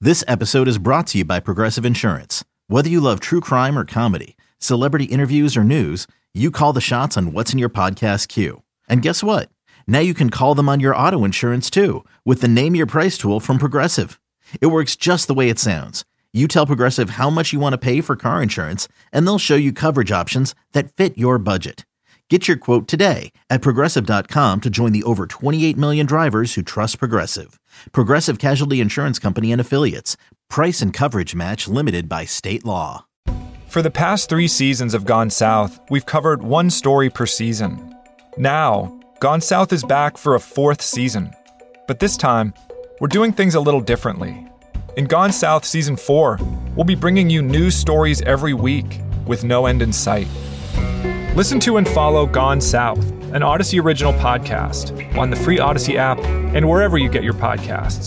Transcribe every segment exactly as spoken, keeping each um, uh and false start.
This episode is brought to you by Progressive Insurance. Whether you love true crime or comedy, celebrity interviews or news, you call the shots on what's in your podcast queue. And guess what? Now you can call them on your auto insurance too with the Name Your Price tool from Progressive. It works just the way it sounds. You tell Progressive how much you want to pay for car insurance, and they'll show you coverage options that fit your budget. Get your quote today at Progressive dot com to join the over twenty-eight million drivers who trust Progressive. Progressive Casualty Insurance Company and Affiliates. Price and coverage match limited by state law. For the past three seasons of Gone South, we've covered one story per season. Now, Gone South is back for a fourth season. But this time, we're doing things a little differently. In Gone South Season four, we'll be bringing you news stories every week with no end in sight. Listen to and follow Gone South, an Odyssey original podcast, on the free Odyssey app and wherever you get your podcasts.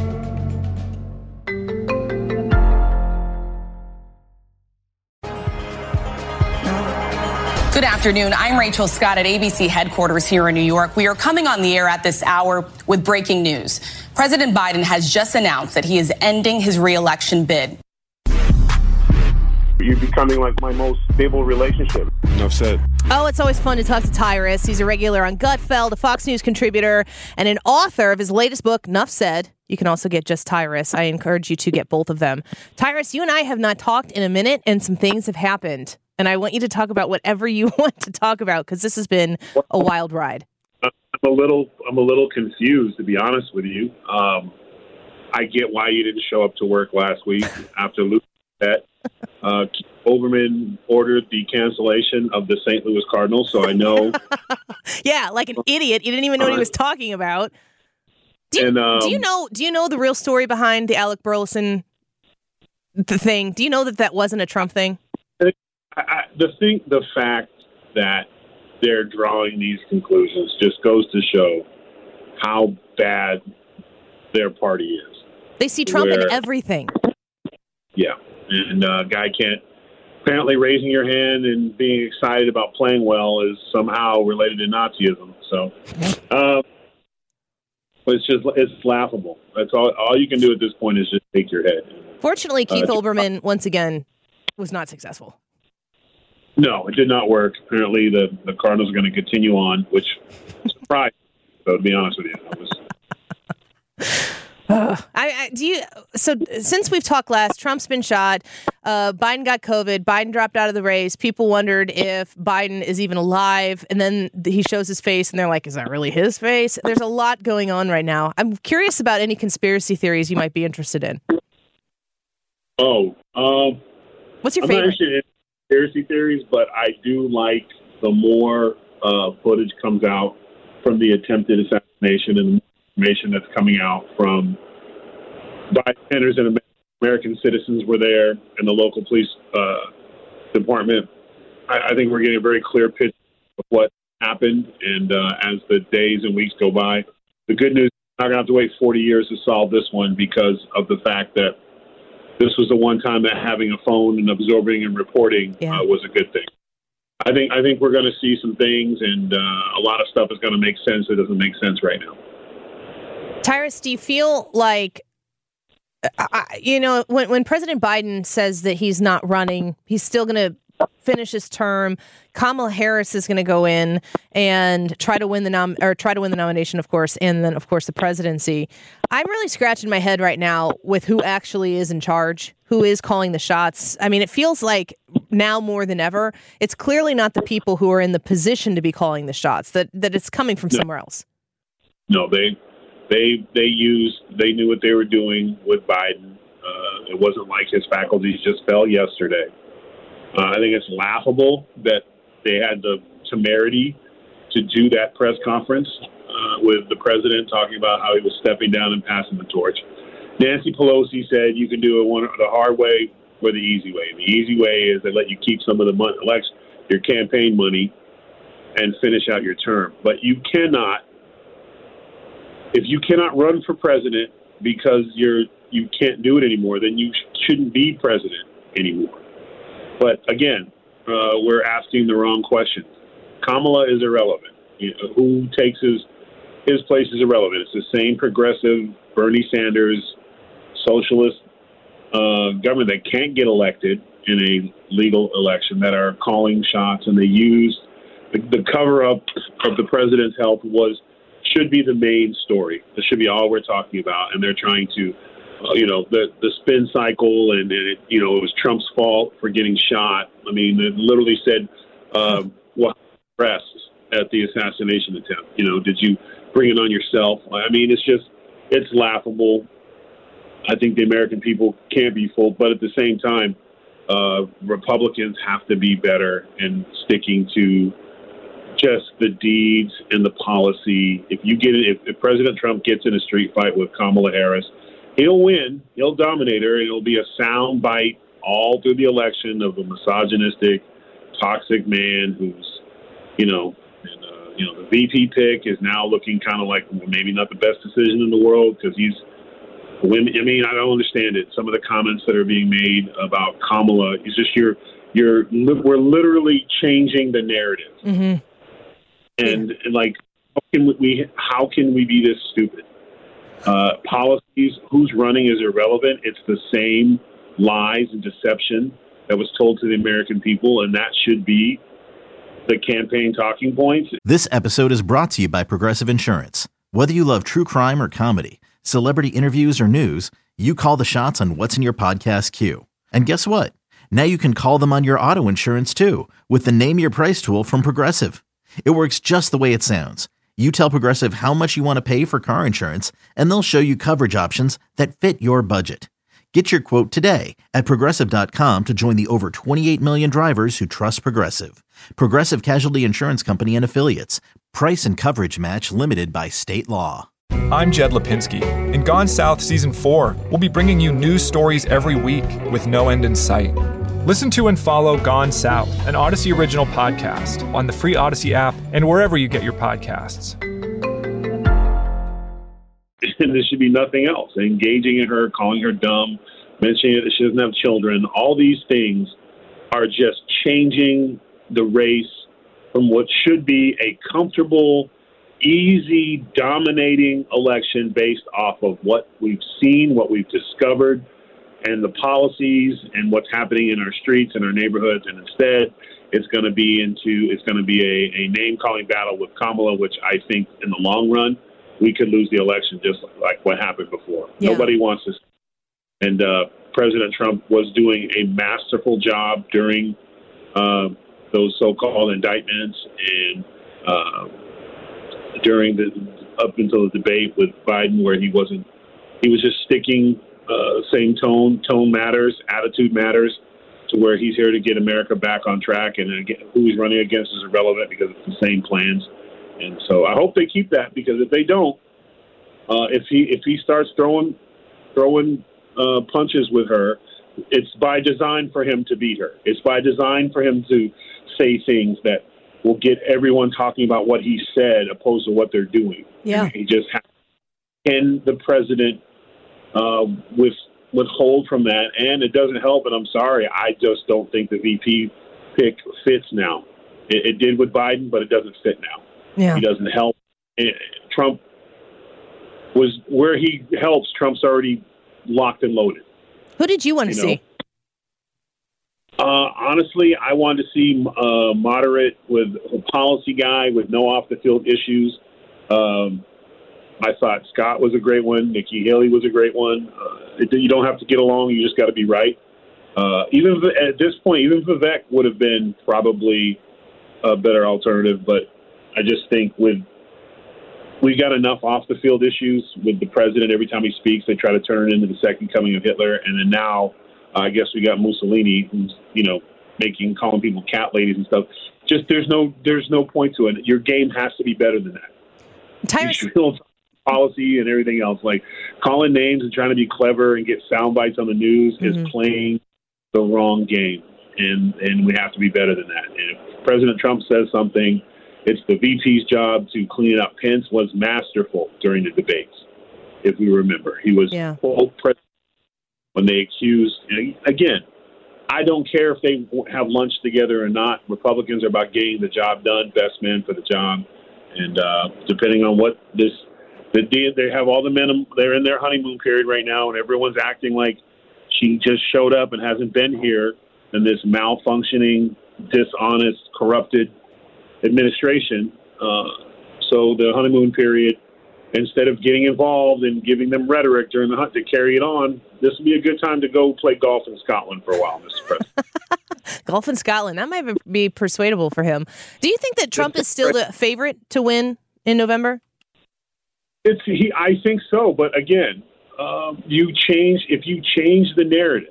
Good afternoon. I'm Rachel Scott at A B C headquarters here in New York. We are coming on the air at this hour with breaking news. President Biden has just announced that he is ending his re-election bid. You're becoming like my most stable relationship. Enough said. Oh, it's always fun to talk to Tyrus. He's a regular on Gutfeld, a Fox News contributor, and an author of his latest book, Nuff Said. You can also get just Tyrus. I encourage you to get both of them. Tyrus, you and I have not talked in a minute, and some things have happened. And I want you to talk about whatever you want to talk about, because this has been a wild ride. I'm a little, I'm a little confused, to be honest with you. Um, I get why you didn't show up to work last week after losing that. Uh, Keith Olbermann ordered the cancellation of the Saint Louis Cardinals, so I know. Yeah, like an idiot. You didn't even know what he was talking about. Do you, and, um, do you know? Do you know the real story behind the Alec Burleson the thing? Do you know that that wasn't a Trump thing? I, I, the thing, the fact that they're drawing these conclusions just goes to show how bad their party is. They see Trump Where, in everything. Yeah. And a uh, guy can't, apparently raising your hand and being excited about playing well is somehow related to Nazism. So, uh, it's just, it's laughable. That's all, all you can do at this point is just shake your head. Fortunately, Keith uh, Olbermann, once again, was not successful. No, it did not work. Apparently, the, the Cardinals are going to continue on, which surprised me, so to be honest with you. It was, I, I do you so since we've talked last, Trump's been shot, uh, Biden got COVID, Biden dropped out of the race. People wondered if Biden is even alive, and then he shows his face, and they're like, "Is that really his face?" There's a lot going on right now. I'm curious about any conspiracy theories you might be interested in. Oh, um, what's your I'm favorite? not interested in conspiracy theories, but I do like the more uh, footage comes out from the attempted assassination and information that's coming out from bystanders and American citizens were there and the local police uh, department. I, I think we're getting a very clear picture of what happened. And uh, as the days and weeks go by, the good news is we're not going to have to wait forty years to solve this one because of the fact that this was the one time that having a phone and absorbing and reporting yeah. uh, was a good thing. I think I think we're going to see some things, and uh, a lot of stuff is going to make sense that doesn't make sense right now. Tyrus, do you feel like, uh, you know, when, when President Biden says that he's not running, he's still going to finish his term, Kamala Harris is going to go in and try to win the nom or try to win the nomination, of course, and then, of course, the presidency. I'm really scratching my head right now with who actually is in charge, who is calling the shots. I mean, it feels like now more than ever, it's clearly not the people who are in the position to be calling the shots, that, that it's coming from no. somewhere else. No, they... They they used they knew what they were doing with Biden. Uh, it wasn't like his faculties just fell yesterday. Uh, I think it's laughable that they had the temerity to do that press conference uh, with the president talking about how he was stepping down and passing the torch. Nancy Pelosi said you can do it one the hard way or the easy way. The easy way is they let you keep some of the money, election, your campaign money, and finish out your term. But you cannot. If you cannot run for president because you're you can't do it anymore, then you sh- shouldn't be president anymore. But again, uh, we're asking the wrong questions. Kamala is irrelevant. You know, who takes his his place is irrelevant. It's the same progressive Bernie Sanders socialist uh, government that can't get elected in a legal election that are calling shots, and they use the, the cover-up of the president's health was should be the main story. This should be all we're talking about, and they're trying to, uh, you know, the the spin cycle, and, and it, you know, it was Trump's fault for getting shot. I mean, it literally said, um, "What press at the assassination attempt? You know, did you bring it on yourself?" I mean, it's just, it's laughable. I think the American people can't be fooled, but at the same time, uh, Republicans have to be better in sticking to just the deeds and the policy. If you get it, if, if President Trump gets in a street fight with Kamala Harris, he'll win. He'll dominate her. It'll be a sound bite all through the election of a misogynistic, toxic man who's, you know, and, uh, you know, the V P pick is now looking kind of like maybe not the best decision in the world because he's women. I mean, I don't understand it. Some of the comments that are being made about Kamala is just you're, you're, we're literally changing the narrative. Mm-hmm. And, and like, how can we, how can we be this stupid? Uh, policies, who's running is irrelevant. It's the same lies and deception that was told to the American people, and that should be the campaign talking points. This episode is brought to you by Progressive Insurance. Whether you love true crime or comedy, celebrity interviews or news, you call the shots on what's in your podcast queue. And guess what? Now you can call them on your auto insurance too with the Name Your Price tool from Progressive. It works just the way it sounds. You tell Progressive how much you want to pay for car insurance, and they'll show you coverage options that fit your budget. Get your quote today at Progressive dot com to join the over twenty-eight million drivers who trust Progressive. Progressive Casualty Insurance Company and Affiliates. Price and coverage match limited by state law. I'm Jed Lipinski. In Gone South Season four, we'll be bringing you news stories every week with no end in sight. Listen to and follow Gone South, an Odyssey original podcast, on the free Odyssey app and wherever you get your podcasts. And there should be nothing else. Engaging in her, calling her dumb, mentioning that she doesn't have children. All these things are just changing the race from what should be a comfortable, easy, dominating election based off of what we've seen, what we've discovered, and the policies and what's happening in our streets and our neighborhoods. And instead, it's going to be into, it's going to be a, a name-calling battle with Kamala, which I think in the long run, we could lose the election just like what happened before. Yeah. Nobody wants this. And uh, President Trump was doing a masterful job during uh, those so-called indictments and uh, during the, up until the debate with Biden, where he wasn't, he was just sticking uh, same tone, tone matters, attitude matters, to where he's here to get America back on track, and again, who he's running against is irrelevant because it's the same plans. And so I hope they keep that, because if they don't, uh, if he if he starts throwing throwing uh, punches with her, it's by design for him to beat her. It's by design for him to say things that will get everyone talking about what he said opposed to what they're doing. Yeah, he just has, can the president uh, with withhold from that, and it doesn't help. And I'm sorry, I just don't think the V P pick fits now. It, it did with Biden, but it doesn't fit now. Yeah. He doesn't help. Trump was where he helps. Trump's already locked and loaded. Who did you want to you know? see? Uh, honestly, I wanted to see uh, moderate with a policy guy with no off the field issues. Um, I thought Scott was a great one. Nikki Haley was a great one. Uh, it, you don't have to get along. You just got to be right. Uh, even if, at this point, even Vivek would have been probably a better alternative, but I just think with we got enough off the field issues with the president. Every time he speaks, they try to turn it into the second coming of Hitler. And then now, uh, I guess we got Mussolini, who's you know making calling people cat ladies and stuff. Just there's no there's no point to it. Your game has to be better than that. Tyrus- policy and everything else, like calling names and trying to be clever and get sound bites on the news, mm-hmm. is playing the wrong game, and and we have to be better than that. And if President Trump says something, it's the V P's job to clean it up. Pence was masterful during the debates, if we remember. He was yeah. full president when they accused. And again, I don't care if they have lunch together or not. Republicans are about getting the job done, best man for the job. And uh, depending on what this The they have all the men. They're in their honeymoon period right now, and everyone's acting like she just showed up and hasn't been here. And this malfunctioning, dishonest, corrupted administration. Uh, so the honeymoon period, instead of getting involved and giving them rhetoric during the hunt to carry it on, this would be a good time to go play golf in Scotland for a while, Mister President. Golf in Scotland. That might be persuadable for him. Do you think that Trump is still the favorite to win in November? It's he. I think so. But again, um, you change if you change the narrative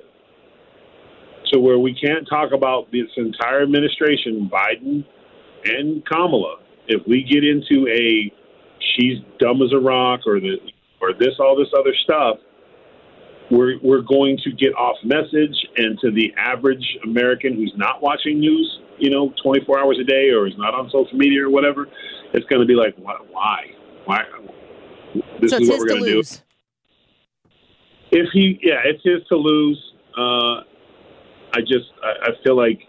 to where we can't talk about this entire administration, Biden and Kamala. If we get into a she's dumb as a rock or the or this all this other stuff, we're we're going to get off message, and to the average American who's not watching news, you know, twenty-four hours a day or is not on social media or whatever, it's going to be like, why, why, why? This so is it's what his we're going to to lose. do. If he, yeah, it's his to lose. Uh, I just, I, I feel like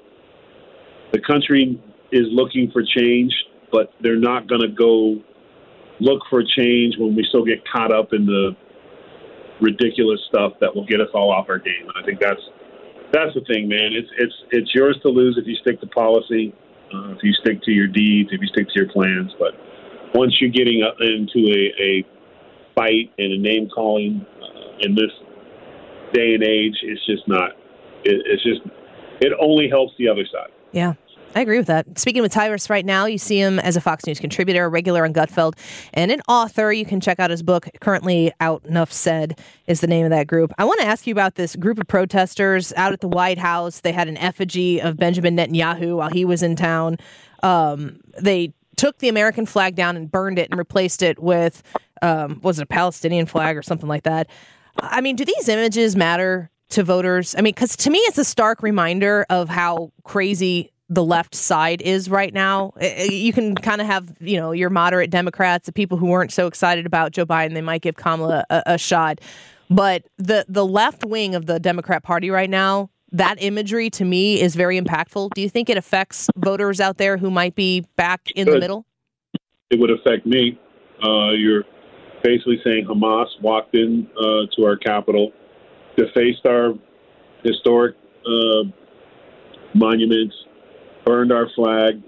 the country is looking for change, but they're not going to go look for change when we still get caught up in the ridiculous stuff that will get us all off our game. And I think that's that's the thing, man. It's it's it's yours to lose if you stick to policy, uh, if you stick to your deeds, if you stick to your plans. But once you're getting into a, a fight and a name calling uh, in this day and age, it's just not. It, it's just it only helps the other side. Yeah. I agree with that. Speaking with Tyrus right now, you see him as a Fox News contributor, a regular on Gutfeld, and an author. You can check out his book, currently out, Enough Said is the name of that group. I want to ask you about this group of protesters out at the White House. They had an effigy of Benjamin Netanyahu while he was in town. Um, they took the American flag down and burned it and replaced it with, um, was it a Palestinian flag or something like that? I mean, do these images matter to voters? I mean, because to me, it's a stark reminder of how crazy the left side is right now. You can kind of have, you know, your moderate Democrats, the people who weren't so excited about Joe Biden, they might give Kamala a, a shot. But the, the left wing of the Democrat Party right now, that imagery to me is very impactful. Do you think it affects voters out there who might be back in the middle? It would affect me. Uh, you're basically saying Hamas walked in uh, to our capital, defaced our historic uh, monuments, burned our flag,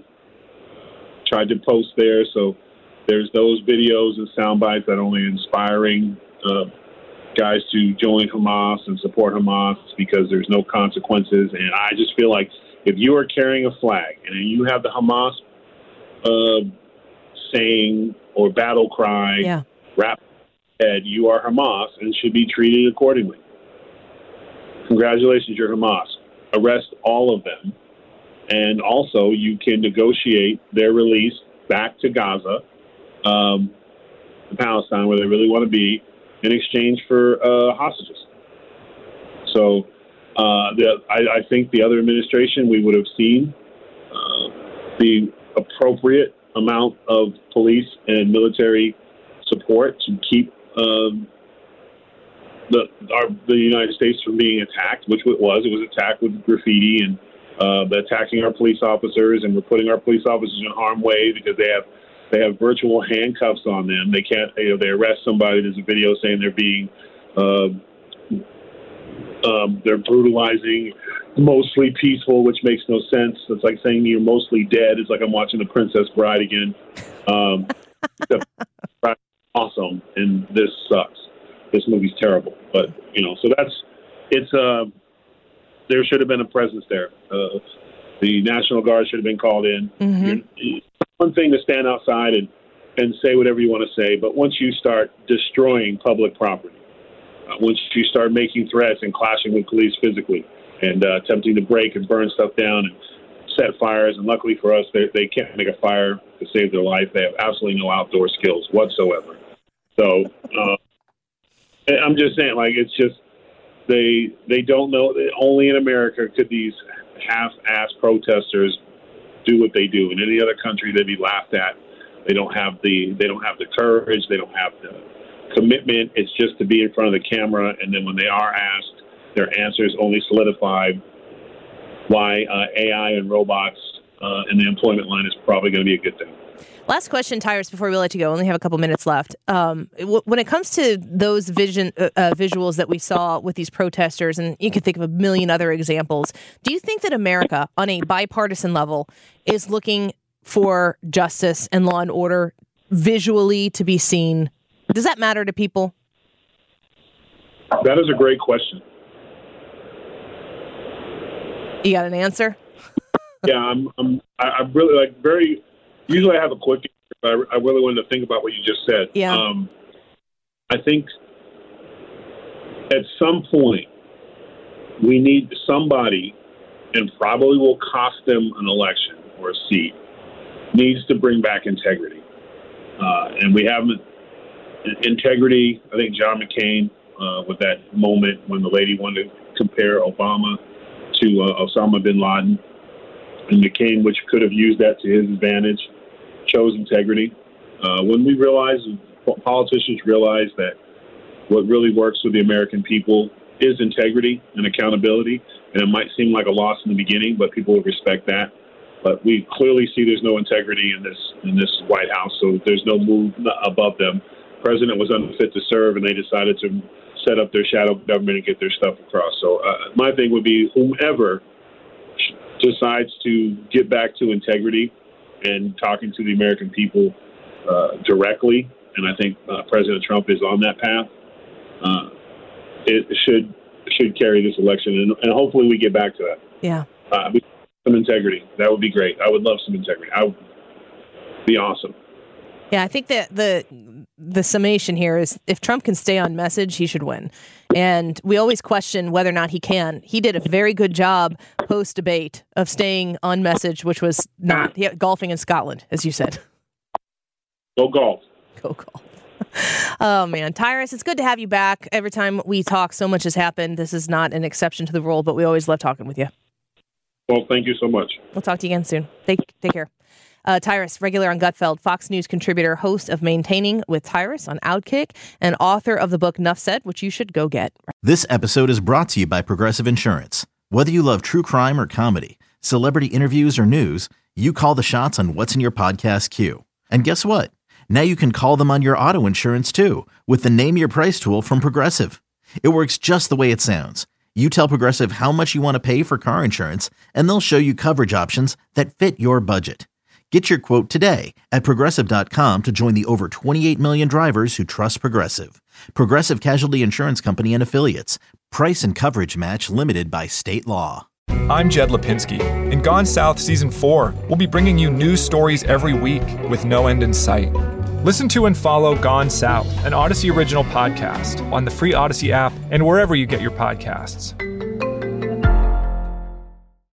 tried to post there. So there's those videos and sound bites that are only inspiring uh, guys to join Hamas and support Hamas because there's no consequences. And I just feel like if you are carrying a flag and you have the Hamas uh, saying or battle cry, yeah. rap head, you are Hamas and should be treated accordingly. Congratulations, you're Hamas. Arrest all of them. And also, you can negotiate their release back to Gaza, um, Palestine, where they really want to be, in exchange for uh, hostages. So, uh, the, I, I think the other administration, we would have seen uh, the appropriate amount of police and military support to keep um, the our, the United States from being attacked, which it was. It was attacked with graffiti and Uh, attacking our police officers, and we're putting our police officers in harm's way because they have they have virtual handcuffs on them. They can't, you know, they arrest somebody. There's a video saying they're being uh, um, they're brutalizing, mostly peaceful, which makes no sense. It's like saying you're mostly dead. It's like I'm watching The Princess Bride again. Um, awesome, and this sucks. This movie's terrible, but you know, so that's it's. Uh, There should have been a presence there. Uh, the National Guard should have been called in. Mm-hmm. It's one thing to stand outside and, and say whatever you want to say, but once you start destroying public property, uh, once you start making threats and clashing with police physically and uh, attempting to break and burn stuff down and set fires, and luckily for us, they, they can't make a fire to save their life. They have absolutely no outdoor skills whatsoever. So uh, I'm just saying, like, it's just, They they don't know. Only in America could these half-ass protesters do what they do. In any other country, they'd be laughed at. They don't have the they don't have the courage. They don't have the commitment. It's just to be in front of the camera, and then when they are asked, their answers only solidify why uh, A I and robots uh, in the employment line is probably going to be a good thing. Last question, Tyrus, before we let you go. We only have a couple minutes left. Um, w- when it comes to those vision uh, uh, visuals that we saw with these protesters, and you can think of a million other examples, do you think that America, on a bipartisan level, is looking for justice and law and order visually to be seen? Does that matter to people? That is a great question. You got an answer? yeah, I'm. I'm. I, I'm really like very. Usually, I have a quick answer, but I, I really wanted to think about what you just said. Yeah. Um, I think at some point we need somebody, and probably will cost them an election or a seat, needs to bring back integrity, uh, and we haven't. Integrity. I think John McCain, uh, with that moment when the lady wanted to compare Obama to uh, Osama bin Laden, and McCain, which could have used that to his advantage, chose integrity. Uh, when we realize, politicians realize that what really works with the American people is integrity and accountability, and it might seem like a loss in the beginning, but people will respect that. But we clearly see there's no integrity in this in this White House, so there's no move above them. The president was unfit to serve, and they decided to set up their shadow government and get their stuff across. So uh, my thing would be whomever decides to get back to integrity and talking to the American people uh, directly, and I think uh, President Trump is on that path, uh, it should should carry this election, and, and hopefully we get back to that. Yeah. Uh, some integrity. That would be great. I would love some integrity. I would be awesome. Yeah, I think that the the summation here is if Trump can stay on message, he should win. And we always question whether or not he can. He did a very good job post-debate of staying on message, which was not yeah, golfing in Scotland, as you said. Go golf. Go golf. Oh, man. Tyrus, it's good to have you back. Every time we talk, so much has happened. This is not an exception to the rule, but we always love talking with you. Well, thank you so much. We'll talk to you again soon. Take, take care. Uh, Tyrus, regular on Gutfeld, Fox News contributor, host of Maintaining with Tyrus on Outkick, and author of the book Nuff Said, which you should go get. This episode is brought to you by Progressive Insurance. Whether you love true crime or comedy, celebrity interviews or news, you call the shots on what's in your podcast queue. And guess what? Now you can call them on your auto insurance too with the Name Your Price tool from Progressive. It works just the way it sounds. You tell Progressive how much you want to pay for car insurance, and they'll show you coverage options that fit your budget. Get your quote today at Progressive dot com to join the over twenty-eight million drivers who trust Progressive. Progressive Casualty Insurance Company and Affiliates. Price and coverage match limited by state law. I'm Jed Lipinski. In Gone South Season four, we'll be bringing you news stories every week with no end in sight. Listen to and follow Gone South, an Odyssey original podcast, on the free Odyssey app and wherever you get your podcasts.